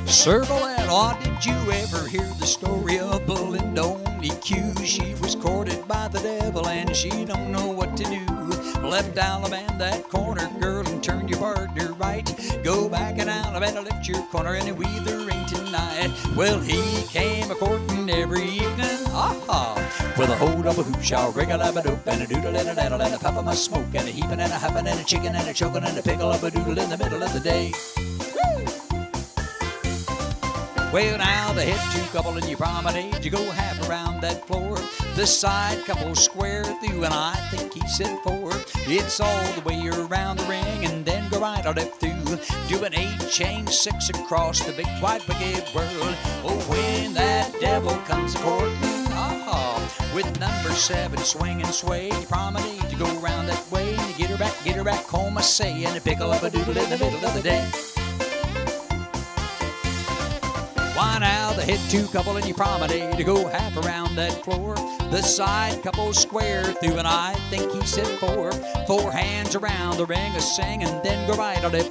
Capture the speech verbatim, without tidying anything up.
Servalette, oh, did you ever hear the story of Belinda Only Q? She was courted by the devil and she don't know what to do. Left Alabama that corner, girl, and turn your partner right. Go back and Alabama, left your corner, and we the ring tonight. Well, he came a courting every evening, ah-ha, with a hold of a hoop shawl, rig a lab a dope, and a doodle and a daddle, and a puff of my smoke, and a heaping and a hopping, and a chicken and a choking, and a pickle of a doodle in the middle of the day. Well, now the head two couple and you promenade, you go half around that floor. The side couple square through, and I think he said four. It's all the way around the ring, and then go right or left through. Do an eight chain six across the big white brigade world. Oh, when that devil comes a-courting, ah-ha, with number seven swing and sway, you promenade, you go around that way, and you get her back, get her back home, I say, and a pickle of a doodle in the middle of the day. Why now the head two couple and you promenade to go half around that floor. The side couple square through, and I think he said four. Four hands around the ring a sing, and then go right or left